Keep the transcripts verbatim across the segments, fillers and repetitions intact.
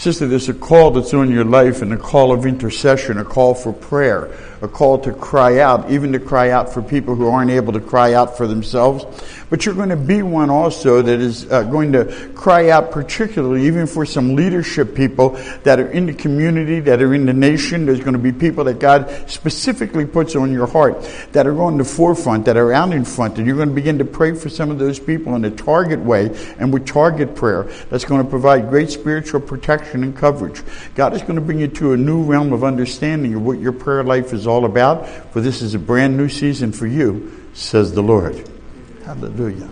Sister, there's a call that's on your life, and a call of intercession, a call for prayer, a call to cry out, even to cry out for people who aren't able to cry out for themselves. But you're going to be one also that is uh, going to cry out particularly even for some leadership people that are in the community, that are in the nation. There's going to be people that God specifically puts on your heart that are on the forefront, that are out in front. And you're going to begin to pray for some of those people in a target way and with target prayer that's going to provide great spiritual protection and coverage. God is going to bring you to a new realm of understanding of what your prayer life is all about. For this is a brand new season for you, says the Lord. Hallelujah.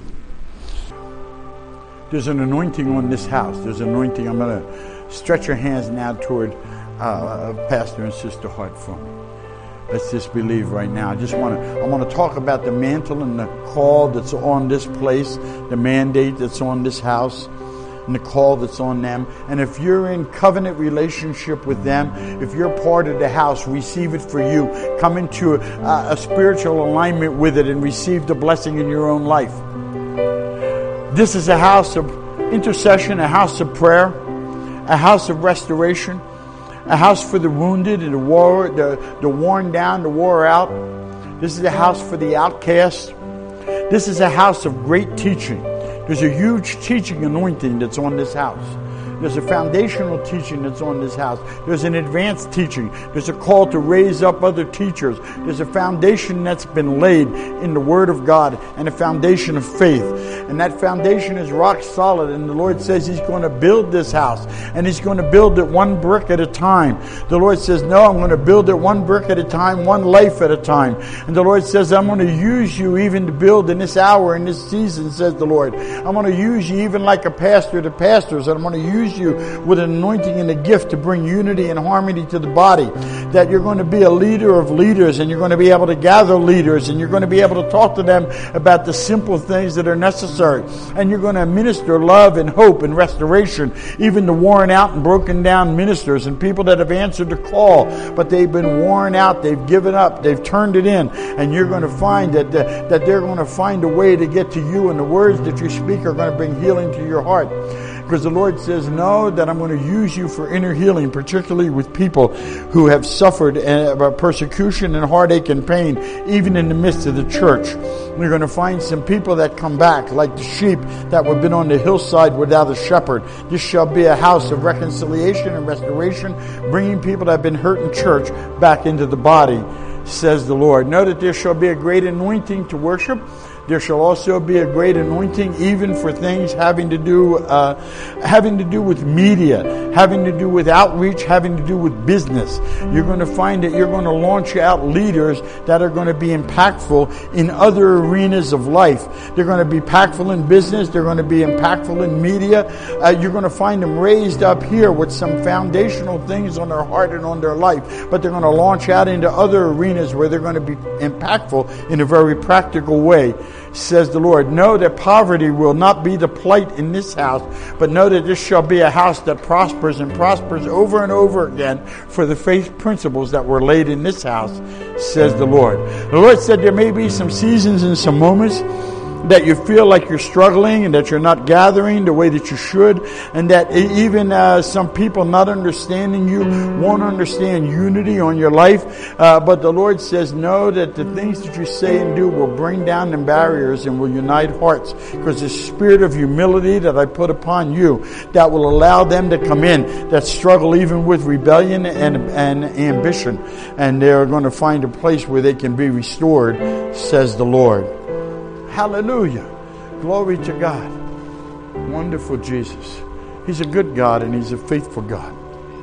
There's an anointing on this house. There's an anointing. I'm going to stretch your hands now toward uh, Pastor and Sister Hart for me. Let's just believe right now. I just want to I want to talk about the mantle and the call that's on this place, the mandate that's on this house, and the call that's on them. And if you're in covenant relationship with them, if you're part of the house, receive it for you. Come into a, a spiritual alignment with it and receive the blessing in your own life. This is a house of intercession, a house of prayer, a house of restoration, a house for the wounded and the war, the, the worn down, the wore out. This is a house for the outcast. This is a house of great teaching. There's a huge teaching anointing that's on this house. There's a foundational teaching that's on this house. There's an advanced teaching. There's a call to raise up other teachers. There's a foundation that's been laid in the Word of God and a foundation of faith. And that foundation is rock solid. And the Lord says He's going to build this house. And He's going to build it one brick at a time. The Lord says, no, I'm going to build it one brick at a time, one life at a time. And the Lord says, I'm going to use you even to build in this hour, in this season, says the Lord. I'm going to use you even like a pastor to pastors. And I'm going to use you with an anointing and a gift to bring unity and harmony to the body. That you're going to be a leader of leaders, and you're going to be able to gather leaders, and you're going to be able to talk to them about the simple things that are necessary. And you're going to minister love and hope and restoration, even to worn out and broken down ministers and people that have answered the call, but they've been worn out, they've given up, they've turned it in. And you're going to find that, the, that they're going to find a way to get to you, and the words that you speak are going to bring healing to your heart. Because the Lord says, no, that I'm going to use you for inner healing, particularly with people who have suffered uh, persecution and heartache and pain, even in the midst of the church. We're going to find some people that come back like the sheep that have been on the hillside without a shepherd. This shall be a house of reconciliation and restoration, bringing people that have been hurt in church back into the body, says the Lord. Know that there shall be a great anointing to worship. There shall also be a great anointing even for things having to do uh, having to do with media, having to do with outreach, having to do with business. You're going to find that you're going to launch out leaders that are going to be impactful in other arenas of life. They're going to be impactful in business. They're going to be impactful in media. Uh, you're going to find them raised up here with some foundational things on their heart and on their life. But they're going to launch out into other arenas where they're going to be impactful in a very practical way, says the Lord. Know that poverty will not be the plight in this house, but know that this shall be a house that prospers and prospers over and over again for the faith principles that were laid in this house, says the Lord. The Lord said there may be some seasons and some moments that you feel like you're struggling and that you're not gathering the way that you should, and that even uh, some people not understanding you won't understand unity on your life. Uh, but the Lord says, no, that the things that you say and do will bring down the barriers and will unite hearts, because the spirit of humility that I put upon you, that will allow them to come in that struggle even with rebellion and, and ambition, and they're going to find a place where they can be restored, says the Lord. Hallelujah. Glory to God. Wonderful Jesus. He's a good God and He's a faithful God.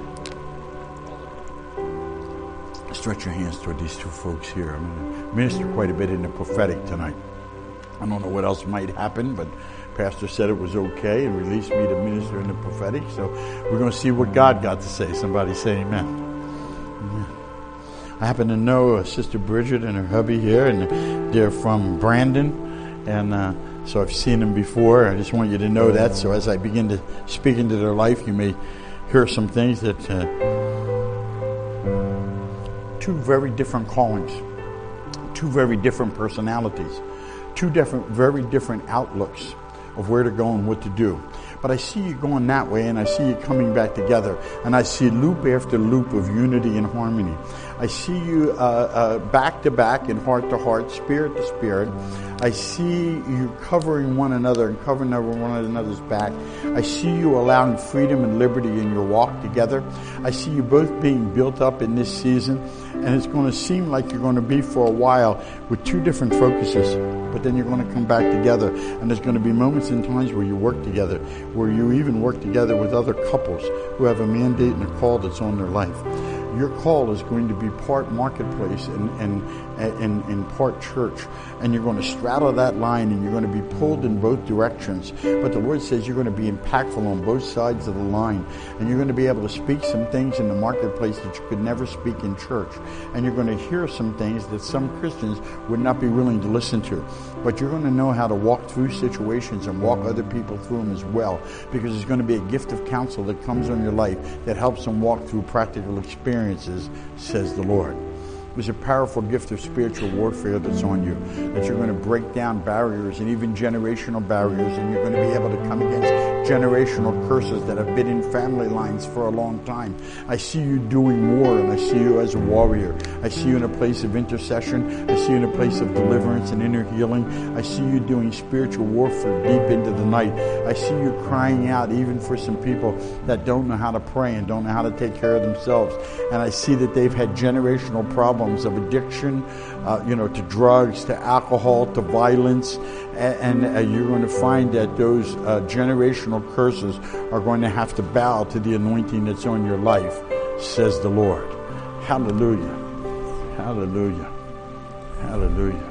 Stretch your hands toward these two folks here. I'm going to minister quite a bit in the prophetic tonight. I don't know what else might happen, but Pastor said it was okay and released me to minister in the prophetic. So we're going to see what God got to say. Somebody say amen. Amen. I happen to know uh, Sister Bridget and her hubby here, and they're from Brandon. And uh, so I've seen them before. I just want you to know that. So as I begin to speak into their life, you may hear some things that uh, two very different callings, two very different personalities, two different, very different outlooks of where to go and what to do. But I see you going that way, and I see you coming back together. And I see loop after loop of unity and harmony. I see you uh, uh, back to back and heart to heart, spirit to spirit. I see you covering one another and covering one another's back. I see you allowing freedom and liberty in your walk together. I see you both being built up in this season. And it's going to seem like you're going to be for a while with two different focuses. But then you're going to come back together. And there's going to be moments and times where you work together, where you even work together with other couples who have a mandate and a call that's on their life. Your call is going to be part marketplace and, and, and, and part church. And you're going to straddle that line, and you're going to be pulled in both directions. But the Lord says you're going to be impactful on both sides of the line. And you're going to be able to speak some things in the marketplace that you could never speak in church. And you're going to hear some things that some Christians would not be willing to listen to. But you're going to know how to walk through situations and walk other people through them as well. Because there's going to be a gift of counsel that comes on your life that helps them walk through practical experiences, says the Lord. There's a powerful gift of spiritual warfare that's on you, that you're going to break down barriers and even generational barriers, and you're going to be able to come against generational curses that have been in family lines for a long time. I see you doing more, and I see you as a warrior. I see you in a place of intercession. I see you in a place of deliverance and inner healing. I see you doing spiritual warfare deep into the night. I see you crying out even for some people that don't know how to pray and don't know how to take care of themselves. And I see that they've had generational problems of addiction, uh, you know, to drugs, to alcohol, to violence, and, and uh, you're going to find that those uh, generational curses are going to have to bow to the anointing that's on your life, says the Lord. Hallelujah. Hallelujah. Hallelujah.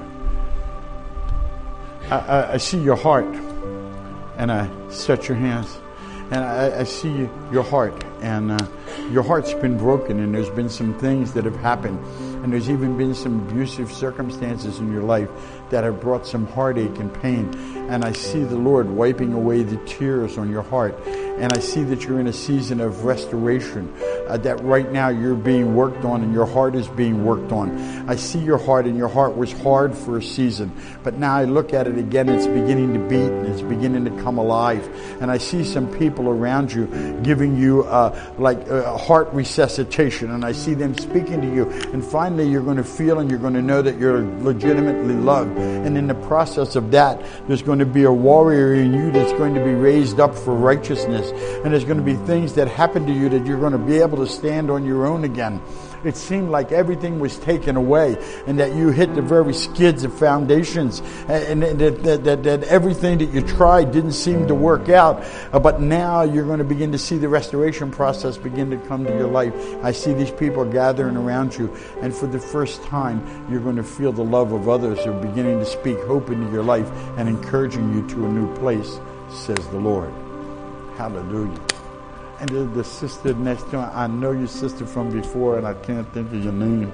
I, I, I see your heart, and I set your hands, and I, I see your heart, and uh, your heart's been broken, and there's been some things that have happened. And there's even been some abusive circumstances in your life that have brought some heartache and pain. And I see the Lord wiping away the tears on your heart. And I see that you're in a season of restoration, uh, that right now you're being worked on and your heart is being worked on. I see your heart, and your heart was hard for a season. But now I look at it again, it's beginning to beat and it's beginning to come alive. And I see some people around you giving you uh, like uh, heart resuscitation. And I see them speaking to you. And finally you're going to feel and you're going to know that you're legitimately loved. And in the process of that, there's going to be a warrior in you that's going to be raised up for righteousness. And there's going to be things that happen to you that you're going to be able to stand on your own again. It seemed like everything was taken away, and that you hit the very skids of foundations, and, and that, that, that, that everything that you tried didn't seem to work out. Uh, but now you're going to begin to see the restoration process begin to come to your life. I see these people gathering around you, and for the first time, you're going to feel the love of others who are beginning to speak hope into your life and encouraging you to a new place, says the Lord. Hallelujah. And the, the sister next to her, I know your sister from before, and I can't think of your name.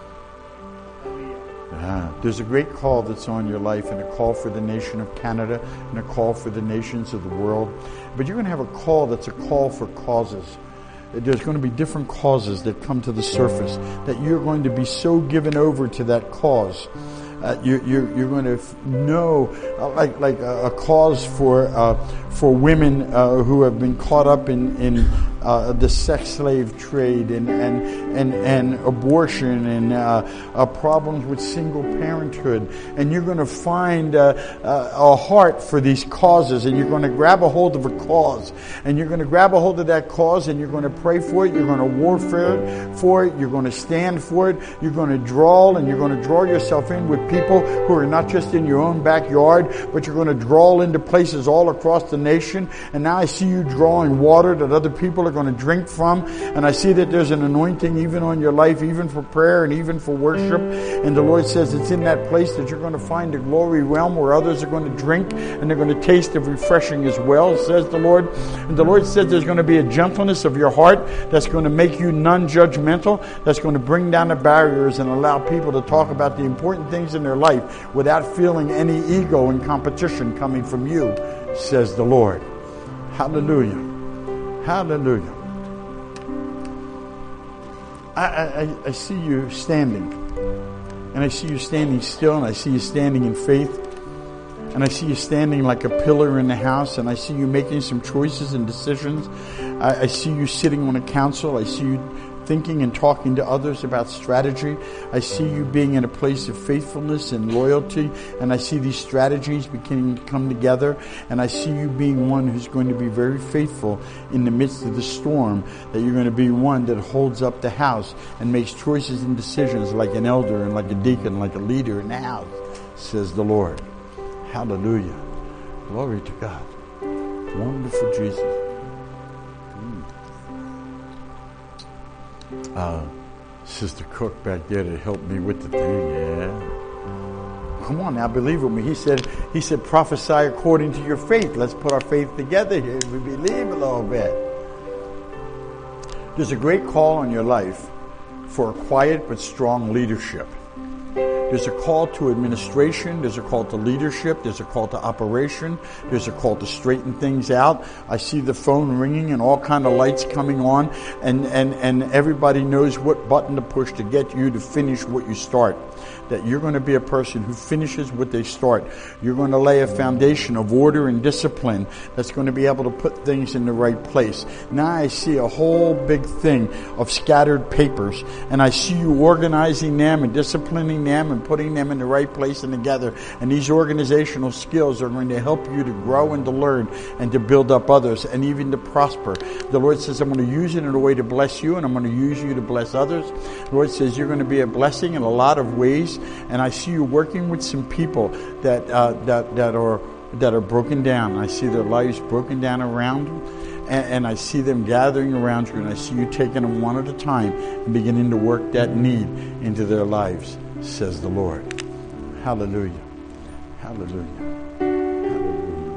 Ah, there's a great call that's on your life, and a call for the nation of Canada, and a call for the nations of the world. But you're going to have a call that's a call for causes. There's going to be different causes that come to the surface, that you're going to be so given over to that cause. Uh, you, you're, you're going to know, uh, like like a, a cause for uh, for women uh, who have been caught up in in uh, the sex slave trade and and and, and abortion and uh, uh, problems with single parenthood, and you're going to find uh, uh, a heart for these causes, and you're going to grab a hold of a cause, and you're going to grab a hold of that cause, and you're going to pray for it. You're going to warfare for it. You're going to stand for it. You're going to draw, and you're going to draw yourself in with people who are not just in your own backyard, but you're going to draw into places all across the nation. And now I see you drawing water that other people are going to drink from. And I see that there's an anointing even on your life, even for prayer and even for worship. And the Lord says it's in that place that you're going to find a glory realm where others are going to drink and they're going to taste of refreshing as well, says the Lord. And the Lord says there's going to be a gentleness of your heart that's going to make you non-judgmental, that's going to bring down the barriers and allow people to talk about the important things in their life without feeling any ego and competition coming from you, says the Lord. Hallelujah. Hallelujah. I, I, I see you standing, and I see you standing still, and I see you standing in faith, And I see you standing like a pillar in the house, and I see you making some choices and decisions. I, I see you sitting on a council. I see you thinking and talking to others about strategy. I see you being in a place of faithfulness and loyalty, and I see these strategies beginning to come together, and I see you being one who's going to be very faithful in the midst of the storm, that you're going to be one that holds up the house and makes choices and decisions like an elder and like a deacon, like a leader in the house, says the Lord. Hallelujah. Glory to God. Wonderful Jesus. Uh, Sister Cook back there to help me with the thing, yeah. Come on now, believe with me. He said, he said, prophesy according to your faith. Let's put our faith together here. We believe a little bit. There's a great call on your life for a quiet but strong leadership. There's a call to administration. There's a call to leadership. There's a call to operation. There's a call to straighten things out. I see the phone ringing and all kind of lights coming on, and, and, and everybody knows what button to push to get you to finish what you start. That you're going to be a person who finishes what they start. You're going to lay a foundation of order and discipline that's going to be able to put things in the right place. Now I see a whole big thing of scattered papers, and I see you organizing them and disciplining them and putting them in the right place and together. And these organizational skills are going to help you to grow and to learn and to build up others and even to prosper. The Lord says, I'm going to use it in a way to bless you, and I'm going to use you to bless others. The Lord says, you're going to be a blessing in a lot of ways. And I see you working with some people that uh, that that are that are broken down. I see their lives broken down around them, and, and I see them gathering around you, and I see you taking them one at a time and beginning to work that need into their lives, says the Lord. Hallelujah. Hallelujah. Hallelujah.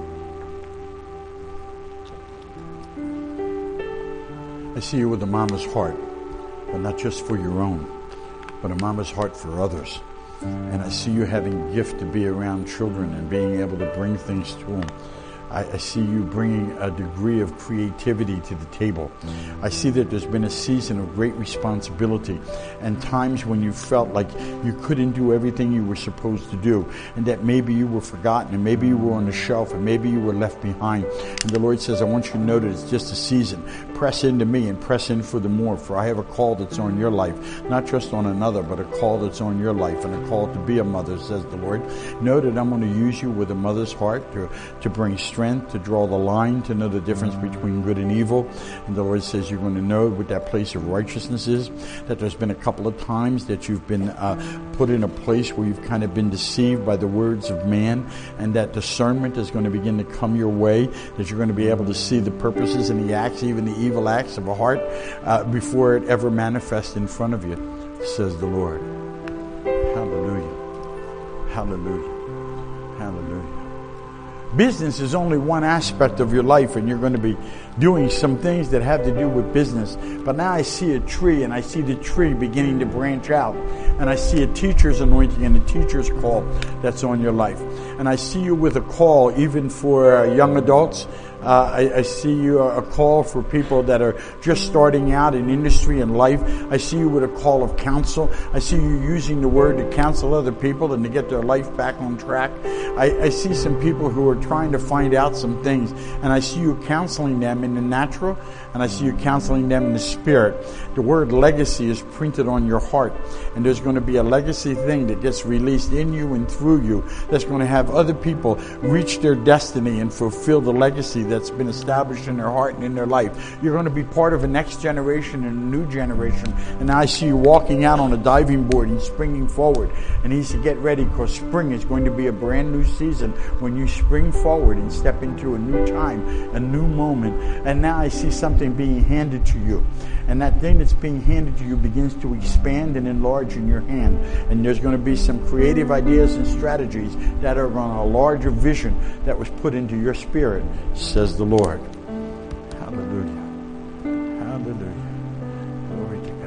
I see you with a mama's heart, but not just for your own, but a mama's heart for others. And I see you having a gift to be around children and being able to bring things to them. I, I see you bringing a degree of creativity to the table. I see that there's been a season of great responsibility and times when you felt like you couldn't do everything you were supposed to do, and that maybe you were forgotten, and maybe you were on the shelf, and maybe you were left behind. And the Lord says, I want you to know that it's just a season. Press into me and press in for the more, for I have a call that's on your life, not just on another, but a call that's on your life, and a call to be a mother, says the Lord. Know that I'm going to use you with a mother's heart to, to bring strength, to draw the line, to know the difference between good and evil. And the Lord says you're going to know what that place of righteousness is, that there's been a couple of times that you've been uh, put in a place where you've kind of been deceived by the words of man, and that discernment is going to begin to come your way, that you're going to be able to see the purposes and the acts, even the evil acts of a heart, uh, before it ever manifests in front of you, says the Lord. Hallelujah. Hallelujah. Hallelujah. Business is only one aspect of your life, and you're going to be doing some things that have to do with business. But now I see a tree, and I see the tree beginning to branch out. And I see a teacher's anointing and a teacher's call that's on your life. And I see you with a call even for uh, young adults. Uh, I, I see you a call for people that are just starting out in industry and life. I see you with a call of counsel. I see you using the word to counsel other people and to get their life back on track. I, I see some people who are trying to find out some things, and I see you counseling them in the natural, and I see you counseling them in the spirit. The word legacy is printed on your heart, and there's going to be a legacy thing that gets released in you and through you that's going to have other people reach their destiny and fulfill the legacy that's been established in their heart and in their life. You're going to be part of a next generation and a new generation. And I see you walking out on a diving board and springing forward. And he said, get ready, because spring is going to be a brand new season when you spring forward and step into a new time, a new moment. And now I see something being handed to you. And that thing that's being handed to you begins to expand and enlarge in your hand. And there's going to be some creative ideas and strategies that are on a larger vision that was put into your spirit, says the Lord. Hallelujah. Hallelujah. Glory to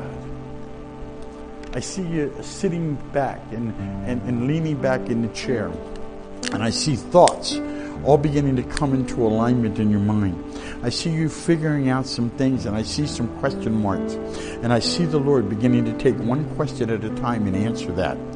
God. I see you sitting back and, and, and leaning back in the chair. And I see thoughts all beginning to come into alignment in your mind. I see you figuring out some things, and I see some question marks. And I see the Lord beginning to take one question at a time and answer that.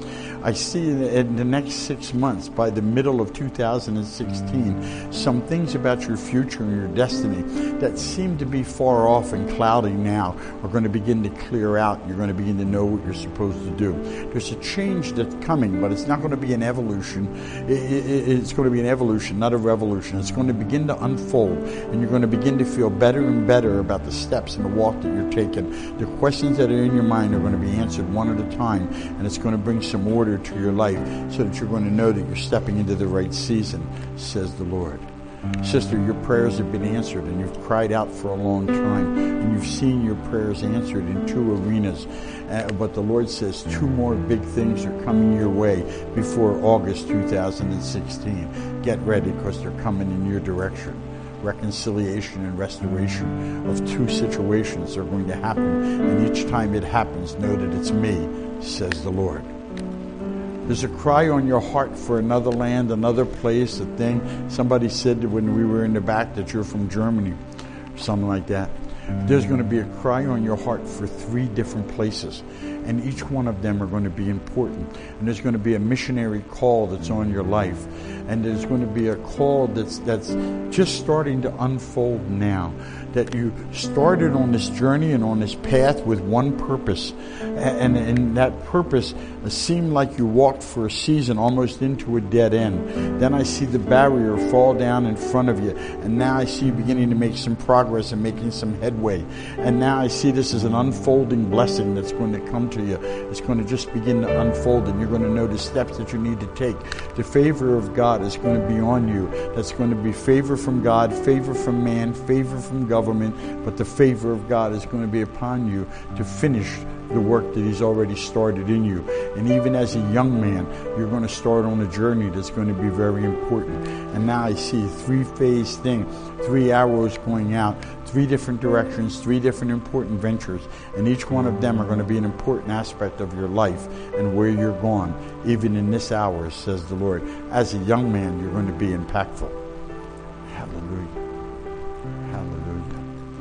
I see in, in the next six months, by the middle of two thousand sixteen, some things about your future and your destiny that seem to be far off and cloudy now are going to begin to clear out. You're going to begin to know what you're supposed to do. There's a change that's coming, but it's not going to be an evolution. It, it, it's going to be an evolution, not a revolution. It's going to begin to unfold, and you're going to begin to feel better and better about the steps and the walk that you're taking. The questions that are in your mind are going to be answered one at a time, and it's going to bring some order to your life so that you're going to know that you're stepping into the right season, says the Lord. Sister, your prayers have been answered, and you've cried out for a long time, and you've seen your prayers answered in two arenas. Uh, but the Lord says two more big things are coming your way before August two thousand sixteen. Get ready, because they're coming in your direction. Reconciliation and restoration of two situations are going to happen, and each time it happens, know that it's me, says the Lord. There's a cry on your heart for another land, another place, a thing. Somebody said when we were in the back that you're from Germany, something like that. There's going to be a cry on your heart for three different places, and each one of them are going to be important. And there's going to be a missionary call that's on your life, and there's going to be a call that's that's just starting to unfold now. That you started on this journey and on this path with one purpose, and, and that purpose seemed like you walked for a season almost into a dead end. Then I see the barrier fall down in front of you, and now I see you beginning to make some progress and making some headway. And now I see this as an unfolding blessing that's going to come to you. It's going to just begin to unfold, and you're going to know the steps that you need to take. The favor of God is going to be on you. That's going to be favor from God, favor from man, favor from government. But the favor of God is going to be upon you to finish the work that He's already started in you. And even as a young man, you're going to start on a journey that's going to be very important. And now I see a three-phase thing, three arrows going out, three different directions, three different important ventures. And each one of them are going to be an important aspect of your life and where you're going, even in this hour, says the Lord. As a young man, you're going to be impactful. Hallelujah. Hallelujah.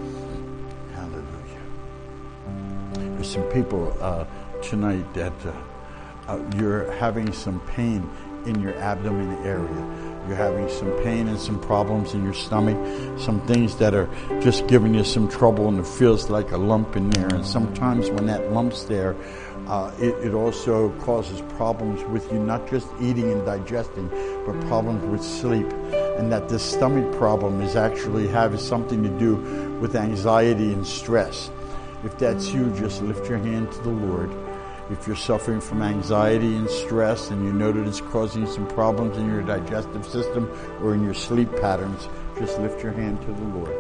Hallelujah. There's some people uh, tonight that uh, uh, you're having some pain in your abdomen area. You're having some pain and some problems in your stomach, some things that are just giving you some trouble, and it feels like a lump in there. And sometimes when that lump's there, uh, it, it also causes problems with you, not just eating and digesting, but problems with sleep. And that this stomach problem is actually having something to do with anxiety and stress. If that's you, just lift your hand to the Lord. If you're suffering from anxiety and stress, and you know that it's causing some problems in your digestive system or in your sleep patterns, just lift your hand to the Lord.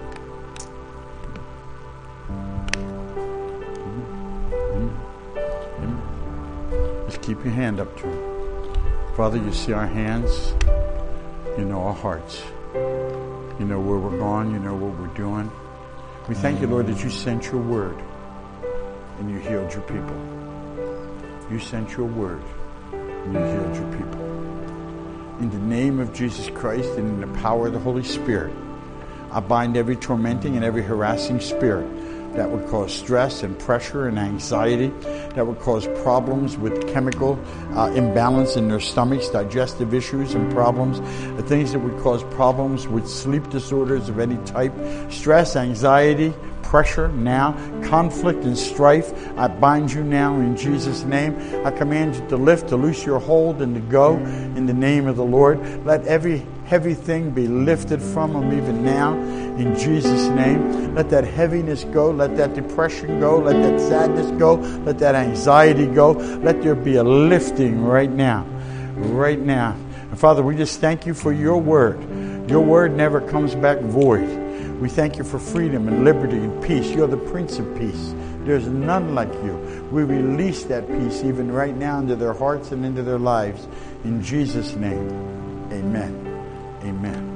Just keep your hand up to Him. Father, you see our hands. You know our hearts. You know where we're going. You know what we're doing. We thank you, Lord, that you sent your word and you healed your people. You sent your word and you healed your people. In the name of Jesus Christ and in the power of the Holy Spirit, I bind every tormenting and every harassing spirit that would cause stress and pressure and anxiety, that would cause problems with chemical uh, imbalance in their stomachs, digestive issues and problems, the things that would cause problems with sleep disorders of any type, stress, anxiety, pressure now, conflict and strife. I bind you now in Jesus' name. I command you to lift, to loose your hold, and to go in the name of the Lord. Let every heavy thing be lifted from them even now in Jesus' name. Let that heaviness go. Let that depression go. Let that sadness go. Let that anxiety go. Let there be a lifting right now. Right now. And Father, we just thank you for your word. Your word never comes back void. We thank you for freedom and liberty and peace. You're the Prince of Peace. There's none like you. We release that peace even right now into their hearts and into their lives. In Jesus' name, amen. Amen.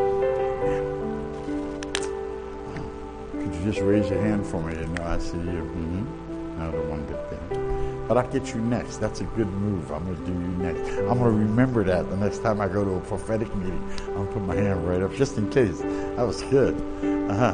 Could you just raise your hand for me? You know, I see you. Mm-hmm. No, the one bit there. But I'll get you next. That's a good move. I'm going to do you next. I'm going to remember that the next time I go to a prophetic meeting. I'm going to put my hand right up just in case. That was good. Uh-huh.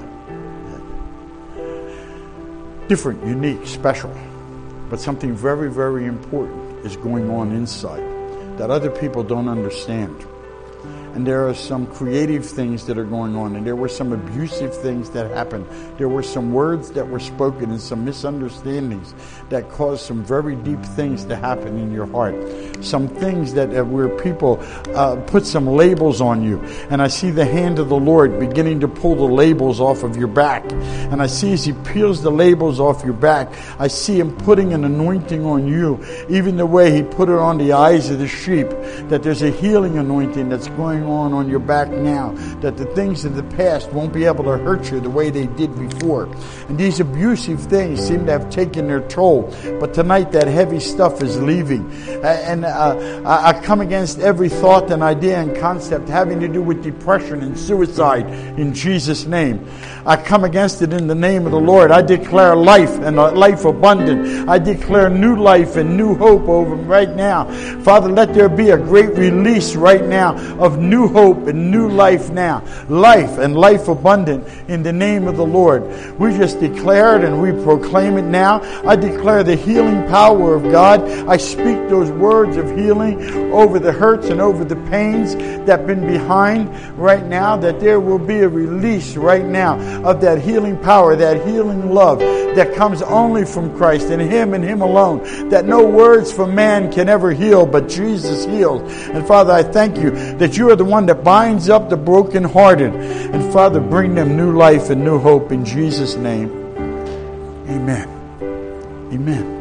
Different, unique, special. But something very, very important is going on inside that other people don't understand. And there are some creative things that are going on, and there were some abusive things that happened. There were some words that were spoken and some misunderstandings that caused some very deep things to happen in your heart. Some things that uh, where people uh, put some labels on you. And I see the hand of the Lord beginning to pull the labels off of your back. And I see as He peels the labels off your back, I see Him putting an anointing on you, even the way He put it on the eyes of the sheep, that there's a healing anointing that's going on on your back now, that the things of the past won't be able to hurt you the way they did before. And these abusive things seem to have taken their toll, but tonight that heavy stuff is leaving. And uh, I come against every thought and idea and concept having to do with depression and suicide in Jesus' name. I come against it in the name of the Lord. I declare life and life abundant. I declare new life and new hope over them right now. Father, let there be a great release right now of new hope and new life now. Life and life abundant in the name of the Lord. We just declare it and we proclaim it now. I declare the healing power of God. I speak those words of healing over the hurts and over the pains that have been behind right now, that there will be a release right now of that healing power, that healing love that comes only from Christ and Him and Him alone, that no words from man can ever heal, but Jesus heals. And Father, I thank you that you are the one that binds up the brokenhearted. And Father, bring them new life and new hope in Jesus' name. Amen. Amen.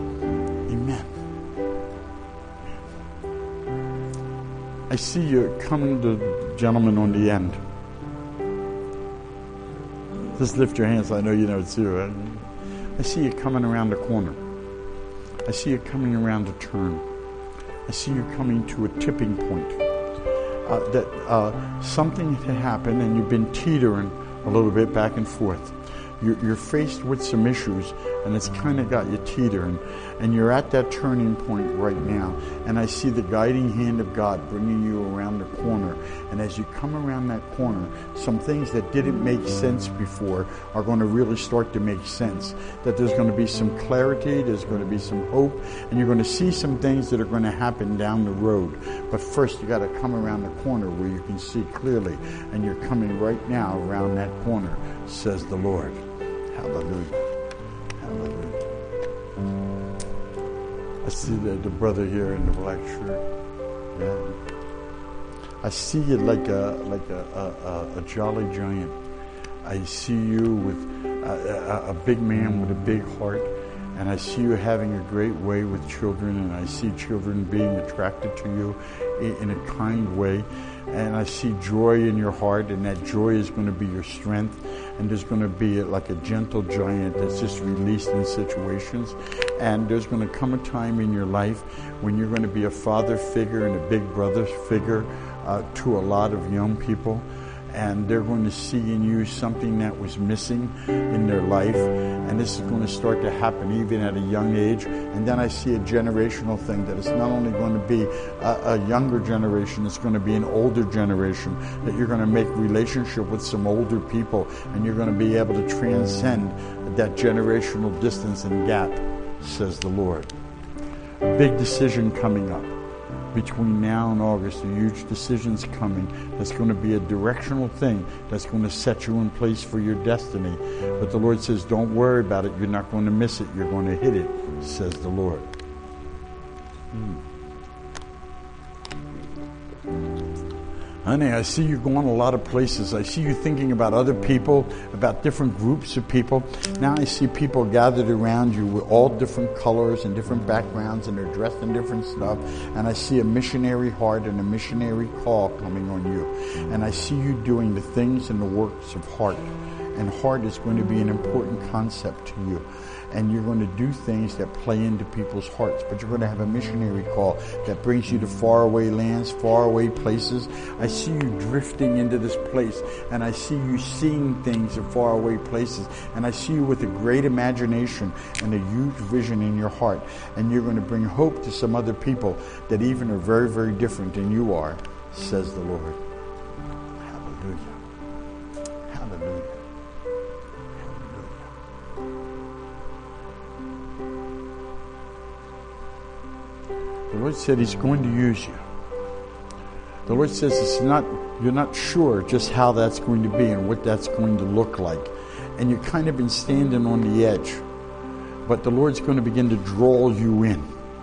I see you coming to the gentleman on the end. Just lift your hands. I know you know it's you. Right? I see you coming around the corner. I see you coming around a turn. I see you coming to a tipping point. Uh, that uh, something had happened and you've been teetering a little bit back and forth. You're, you're faced with some issues and it's kind of got you teetering. And you're at that turning point right now. And I see the guiding hand of God bringing you around the corner. And as you come around that corner, some things that didn't make sense before are going to really start to make sense. That there's going to be some clarity, there's going to be some hope, and you're going to see some things that are going to happen down the road. But first you got to come around the corner where you can see clearly. And you're coming right now around that corner, says the Lord. Hallelujah. Hallelujah. I see the, the brother here in the black shirt. Yeah. I see you like a like a, a, a jolly giant. I see you with a, a, a big man with a big heart. And I see you having a great way with children. And I see children being attracted to you in, in a kind way. And I see joy in your heart, and that joy is going to be your strength. And there's going to be like a gentle giant that's just released in situations. And there's going to come a time in your life when you're going to be a father figure and a big brother figure uh, to a lot of young people. And they're going to see in you something that was missing in their life. And this is going to start to happen even at a young age. And then I see a generational thing, that it's not only going to be a, a younger generation, it's going to be an older generation, that you're going to make relationship with some older people, and you're going to be able to transcend that generational distance and gap, says the Lord. A big decision coming up. Between now and August, a huge decision's coming that's going to be a directional thing that's going to set you in place for your destiny. But the Lord says, don't worry about it. You're not going to miss it. You're going to hit it, says the Lord. Hmm. Honey, I see you going a lot of places. I see you thinking about other people, about different groups of people. Now I see people gathered around you with all different colors and different backgrounds, and they're dressed in different stuff. And I see a missionary heart and a missionary call coming on you. And I see you doing the things and the works of heart. And heart is going to be an important concept to you. And you're going to do things that play into people's hearts. But you're going to have a missionary call that brings you to faraway lands, faraway places. I see you drifting into this place. And I see you seeing things in faraway places. And I see you with a great imagination and a huge vision in your heart. And you're going to bring hope to some other people that even are very, very different than you are, says the Lord. Hallelujah. Hallelujah. Lord said He's going to use you. The Lord says it's not, you're not sure just how that's going to be and what that's going to look like. And you've kind of been standing on the edge. But the Lord's going to begin to draw you in.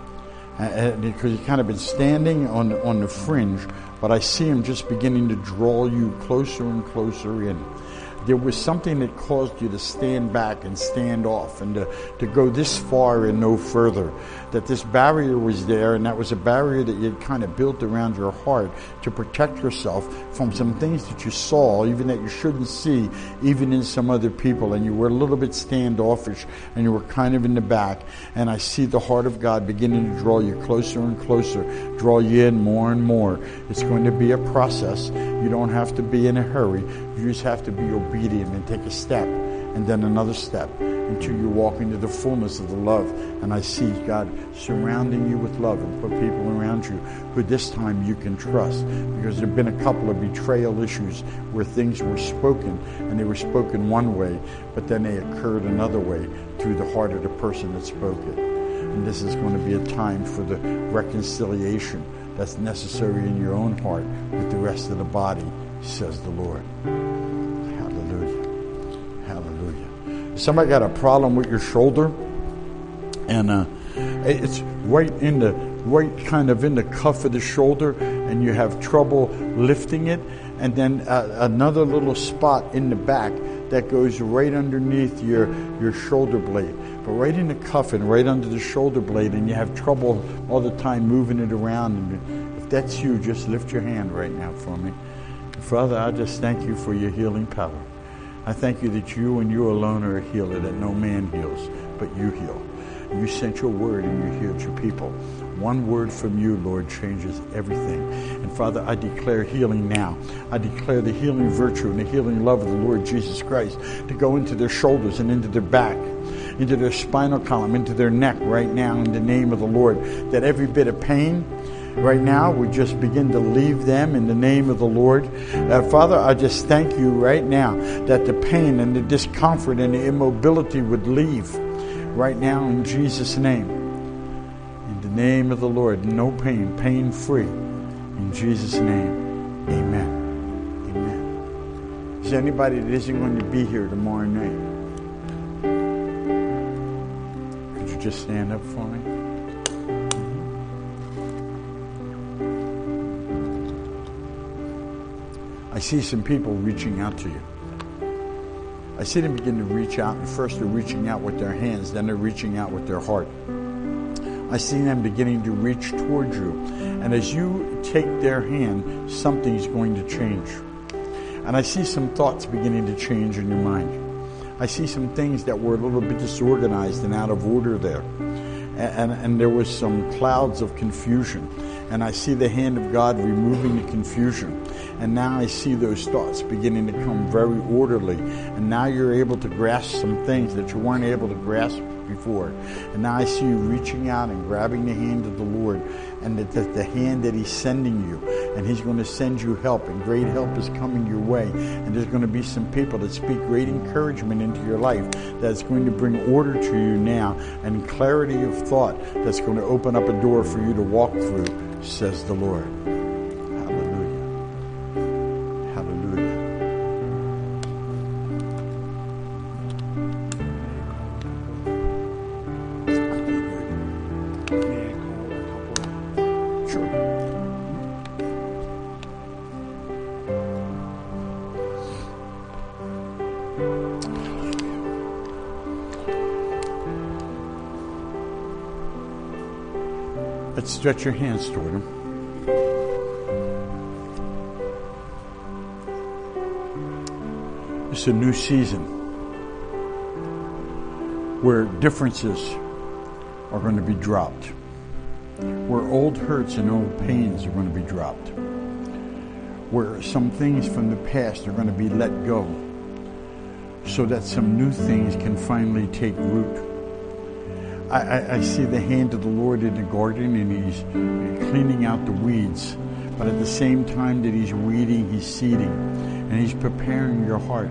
And because you've kind of been standing on, on the fringe, but I see Him just beginning to draw you closer and closer in. There was something that caused you to stand back and stand off and to, to go this far and no further. That this barrier was there, and that was a barrier that you had kind of built around your heart to protect yourself from some things that you saw, even that you shouldn't see, even in some other people. And you were a little bit standoffish, and you were kind of in the back. And I see the heart of God beginning to draw you closer and closer, draw you in more and more. It's going to be a process. You don't have to be in a hurry. You just have to be obedient and take a step and then another step until you walk into the fullness of the love. And I see God surrounding you with love and put people around you who this time you can trust, because there have been a couple of betrayal issues where things were spoken and they were spoken one way, but then they occurred another way through the heart of the person that spoke it. And this is going to be a time for the reconciliation that's necessary in your own heart with the rest of the body, says the Lord. Hallelujah. Hallelujah. Somebody got a problem with your shoulder, and uh, it's right in the right kind of in the cuff of the shoulder, and you have trouble lifting it, and then uh, another little spot in the back that goes right underneath your, your shoulder blade. But right in the cuff and right under the shoulder blade, and you have trouble all the time moving it around. And if that's you, just lift your hand right now for me. Father, I just thank you for your healing power. I thank you that you and you alone are a healer, that no man heals, but you heal. You sent your word and you healed your people. One word from you, Lord, changes everything. And Father, I declare healing now. I declare the healing virtue and the healing love of the Lord Jesus Christ to go into their shoulders and into their back, into their spinal column, into their neck right now in the name of the Lord. That every bit of pain right now we just begin to leave them in the name of the Lord. Uh, Father, I just thank you right now that the pain and the discomfort and the immobility would leave right now in Jesus' name. In the name of the Lord, no pain, pain free. In Jesus' name, amen. Amen. Is there anybody that isn't going to be here tomorrow night? Could you just stand up for me? I see some people reaching out to you. I see them begin to reach out, and first they're reaching out with their hands, then they're reaching out with their heart. I see them beginning to reach towards you. And as you take their hand, something's going to change. And I see some thoughts beginning to change in your mind. I see some things that were a little bit disorganized and out of order there. And, and, and there was some clouds of confusion. And I see the hand of God removing the confusion. And now I see those thoughts beginning to come very orderly. And now you're able to grasp some things that you weren't able to grasp before. And now I see you reaching out and grabbing the hand of the Lord, and that the, the hand that He's sending you. And He's going to send you help, and great help is coming your way. And there's going to be some people that speak great encouragement into your life that's going to bring order to you now, and clarity of thought that's going to open up a door for you to walk through, says the Lord. Let's stretch your hands toward Him. It's a new season where differences are going to be dropped, where old hurts and old pains are going to be dropped, where some things from the past are going to be let go, so that some new things can finally take root. I, I, I see the hand of the Lord in the garden, and He's cleaning out the weeds. But at the same time that He's weeding, He's seeding. And He's preparing your heart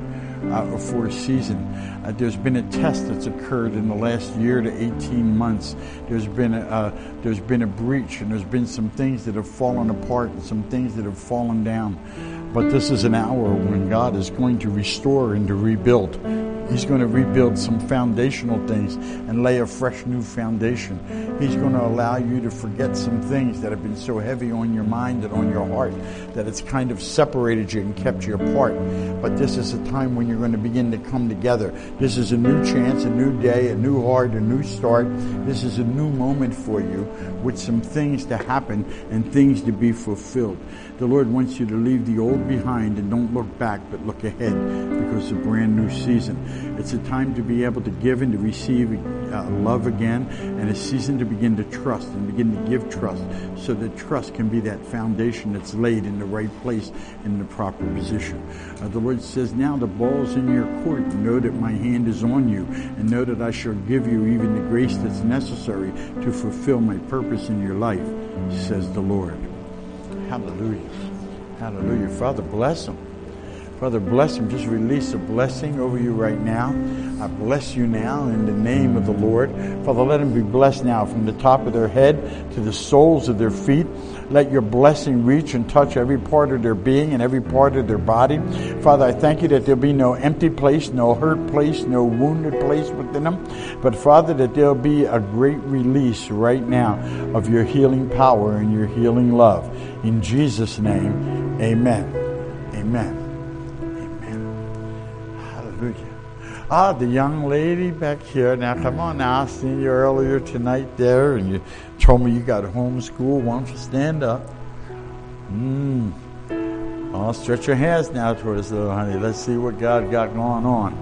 uh, for a season. Uh, there's been a test that's occurred in the last year to eighteen months. There's been a, uh, there's been a breach, and there's been some things that have fallen apart and some things that have fallen down. But this is an hour when God is going to restore and to rebuild. He's going to rebuild some foundational things and lay a fresh new foundation. He's going to allow you to forget some things that have been so heavy on your mind and on your heart that it's kind of separated you and kept you apart. But this is a time when you're going to begin to come together. This is a new chance, a new day, a new heart, a new start. This is a new moment for you with some things to happen and things to be fulfilled. The Lord wants you to leave the old behind and don't look back, but look ahead, because it's a brand new season. It's a time to be able to give and to receive uh, love again, and a season to begin to trust and begin to give trust, so that trust can be that foundation that's laid in the right place, in the proper position. Uh, the Lord says, now the ball's in your court. Know that my hand is on you, and know that I shall give you even the grace that's necessary to fulfill my purpose in your life, says the Lord. Hallelujah. Hallelujah. Father, bless them. Father, bless them. Just release a blessing over you right now. I bless you now in the name of the Lord. Father, let them be blessed now from the top of their head to the soles of their feet. Let your blessing reach and touch every part of their being and every part of their body. Father, I thank you that there'll be no empty place, no hurt place, no wounded place within them. But Father, that there'll be a great release right now of your healing power and your healing love. In Jesus' name, amen. Amen. Ah, the young lady back here. Now, come on now. I seen you earlier tonight there, and you told me you got homeschool. Why don't you stand up? Mm. Oh, stretch your hands now toward us, little honey. Let's see what God got going on.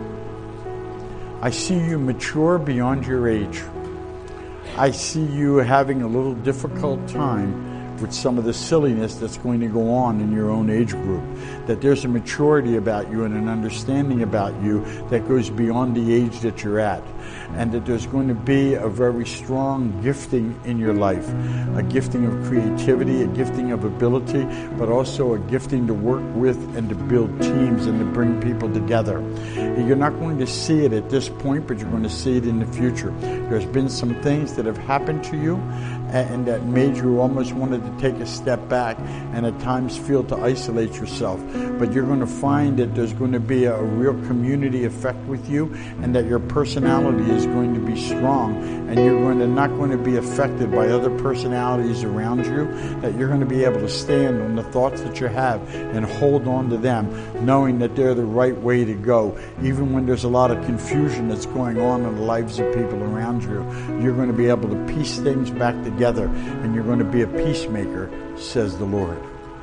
I see you mature beyond your age. I see you having a little difficult time with some of the silliness that's going to go on in your own age group. That there's a maturity about you and an understanding about you that goes beyond the age that you're at. And that there's going to be a very strong gifting in your life. A gifting of creativity, a gifting of ability, but also a gifting to work with and to build teams and to bring people together. You're not going to see it at this point, but you're going to see it in the future. There's been some things that have happened to you and that made you almost wanted to take a step back and at times feel to isolate yourself. But you're going to find that there's going to be a real community effect with you, and that your personality is going to be strong, and you're going to not going to be affected by other personalities around you, that you're going to be able to stand on the thoughts that you have and hold on to them, knowing that they're the right way to go. Even when there's a lot of confusion that's going on in the lives of people around you, you're going to be able to piece things back together, and you're going to be a peacemaker, says the Lord.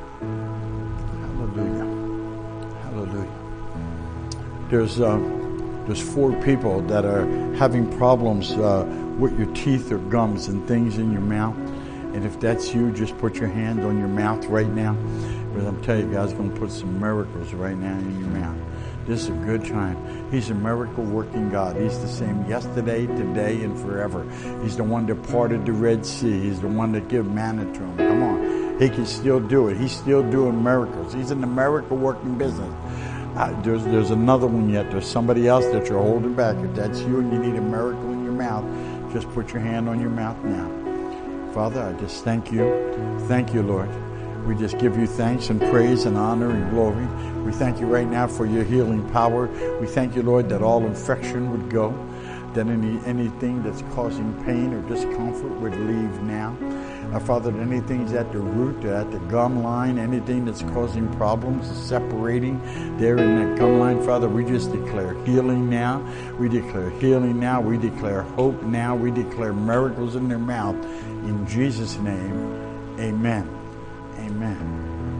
Hallelujah. Hallelujah. There's uh, there's four people that are having problems uh, with your teeth or gums and things in your mouth. And if that's you, just put your hand on your mouth right now. Because I'm telling you, God's going to put some miracles right now in your mouth. This is a good time. He's a miracle-working God. He's the same yesterday, today, and forever. He's the one that parted the Red Sea. He's the one that gave manna to him. Come on. He can still do it. He's still doing miracles. He's in the miracle-working business. Uh, there's, there's another one yet. There's somebody else that you're holding back. If that's you and you need a miracle in your mouth, just put your hand on your mouth now. Father, I just thank you. Thank you, Lord. We just give you thanks and praise and honor and glory. We thank you right now for your healing power. We thank you, Lord, that all infection would go, that any anything that's causing pain or discomfort would leave now. Uh, Father, that anything's at the root, at the gum line, anything that's causing problems, separating there in that gum line, Father, we just declare healing now. We declare healing now. We declare hope now. We declare miracles in their mouth. In Jesus' name, amen. Amen.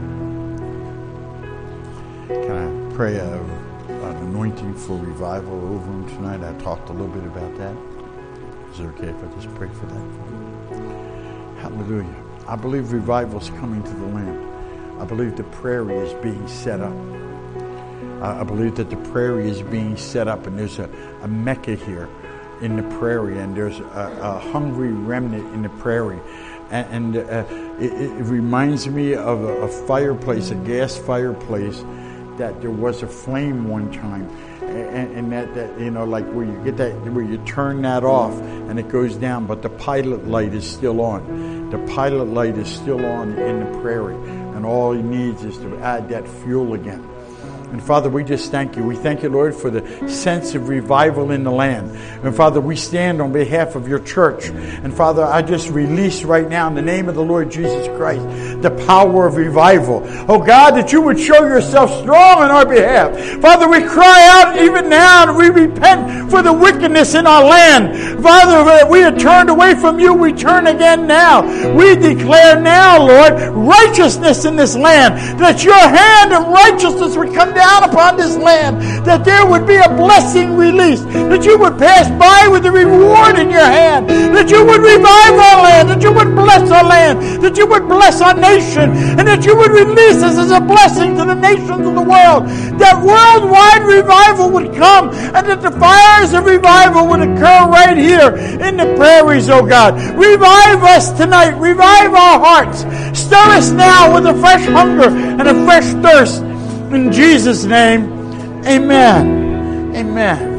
Can I pray a, an anointing for revival over them tonight? I talked a little bit about that. Is it okay if I just pray for that? Hallelujah. I believe revival is coming to the land. I believe the prairie is being set up. I believe that the prairie is being set up, and there's a, a Mecca here in the prairie, and there's a, a hungry remnant in the prairie. And uh, it, it reminds me of a, a fireplace, a gas fireplace that there was a flame one time, and, and that, that you know, like where you get that, where you turn that off and it goes down, but the pilot light is still on. The pilot light is still on in the prairie, and all he needs is to add that fuel again. And Father, we just thank you. We thank you, Lord, for the sense of revival in the land. And Father, we stand on behalf of your church. And Father, I just release right now in the name of the Lord Jesus Christ the power of revival. Oh God, that you would show yourself strong on our behalf. Father, we cry out even now and we repent for the wickedness in our land. Father, we have turned away from you. We turn again now. We declare now, Lord, righteousness in this land. That your hand of righteousness would come down upon this land, that there would be a blessing released, that you would pass by with a reward in your hand, that you would revive our land, that you would bless our land, that you would bless our nation, and that you would release us as a blessing to the nations of the world, that worldwide revival would come, and that the fires of revival would occur right here in the prairies, oh God. Revive us tonight, revive our hearts, stir us now with a fresh hunger and a fresh thirst. In Jesus' name, amen. Amen.